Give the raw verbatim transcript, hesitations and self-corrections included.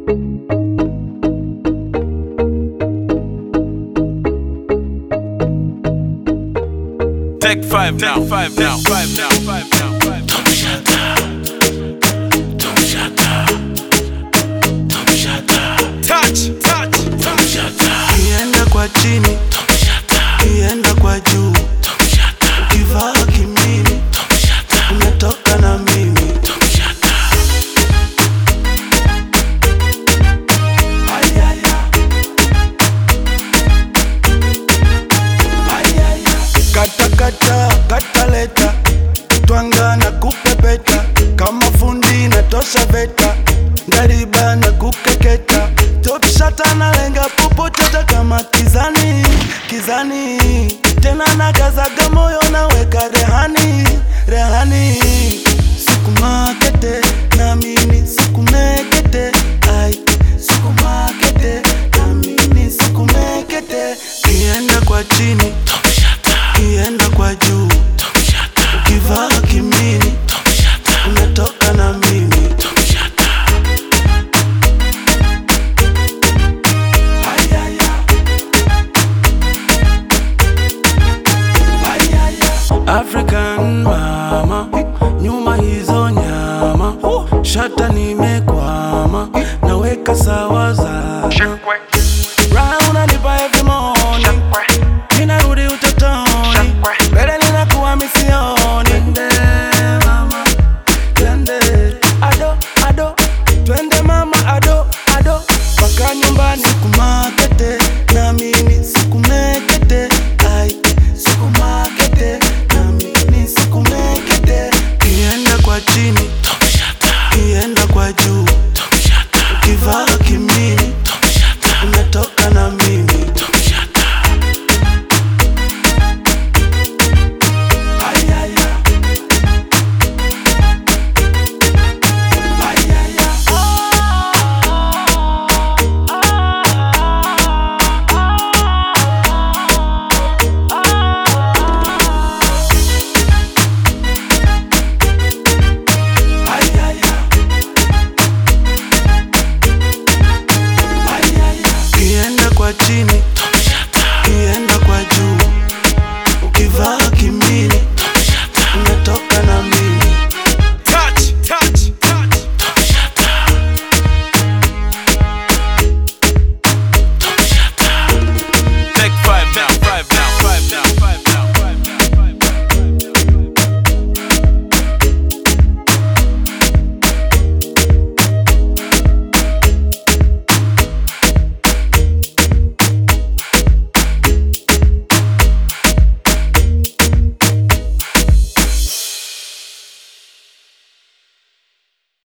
Take five now, take five now, five now, five now, five now. Don't shut up. Don't shut up. Don't shut up. Touch, touch, Don't shut up. Kienda kwa chini, Don't shut up. kienda kwa juu. Don't shut up. Kivaa kimini, Don't shut up. unatoka na mimi. Don't shut up. Ayaya. Ayaya. Kata kata, kata leta. Twanga na kupepeta. Kama fundi na tosha veta. Ndariba na kukeketa. Top shata na lenga popote kama kizani, kizani. Tena na kazaga moyo na weka rehani, rehani. Sukuma kete na mimi sukumekete. Ai, sukuma kete na mimi sukumekete. Kienda kwa chini, Don't shut up. kienda kwa juu. Don't shut up. Kivaa kimini, Don't shut up. unatoka na mimi. Don't shut up. Ayaya. Ayaya. African mama, nyuma hizo nyama. Shata nimekwama, naweka sawa zana. Round